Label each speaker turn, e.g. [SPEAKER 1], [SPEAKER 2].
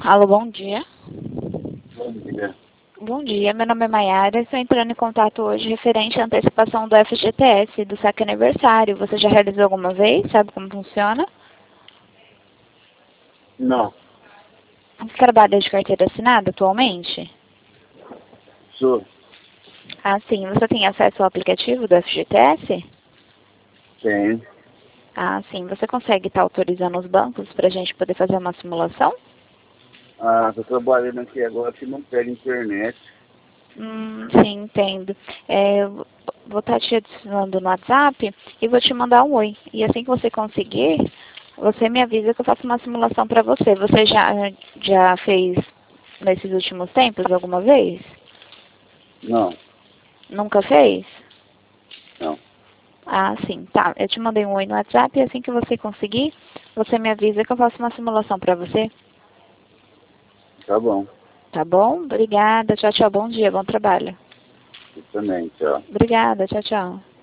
[SPEAKER 1] Alô, bom dia.
[SPEAKER 2] Bom dia.
[SPEAKER 1] Bom dia, meu nome é Maiara. Estou entrando em contato hoje referente à antecipação do FGTS, do saque aniversário. Você já realizou alguma vez? Sabe como funciona?
[SPEAKER 2] Não,
[SPEAKER 1] Você trabalha de carteira assinada atualmente?
[SPEAKER 2] sou.
[SPEAKER 1] Ah, sim. Você tem acesso ao aplicativo do FGTS?
[SPEAKER 2] Tenho.
[SPEAKER 1] Ah, sim. Você consegue estar autorizando os bancos para a gente poder fazer uma simulação?
[SPEAKER 2] Tô trabalhando aqui agora que não pega internet.
[SPEAKER 1] Sim, entendo. Eu vou estar te adicionando no WhatsApp e vou te mandar um oi. E assim que você conseguir, você me avisa que eu faço uma simulação para você. Você já fez nesses últimos tempos alguma vez?
[SPEAKER 2] Não,
[SPEAKER 1] Nunca fez?
[SPEAKER 2] não.
[SPEAKER 1] Ah, sim. Tá. Eu te mandei um oi no WhatsApp e assim que você conseguir, você me avisa que eu faço uma simulação para você.
[SPEAKER 2] Tá bom.
[SPEAKER 1] Tá bom? Obrigada. Tchau, tchau. Bom dia. Bom trabalho.
[SPEAKER 2] Você também, tchau.
[SPEAKER 1] Obrigada. Tchau, tchau.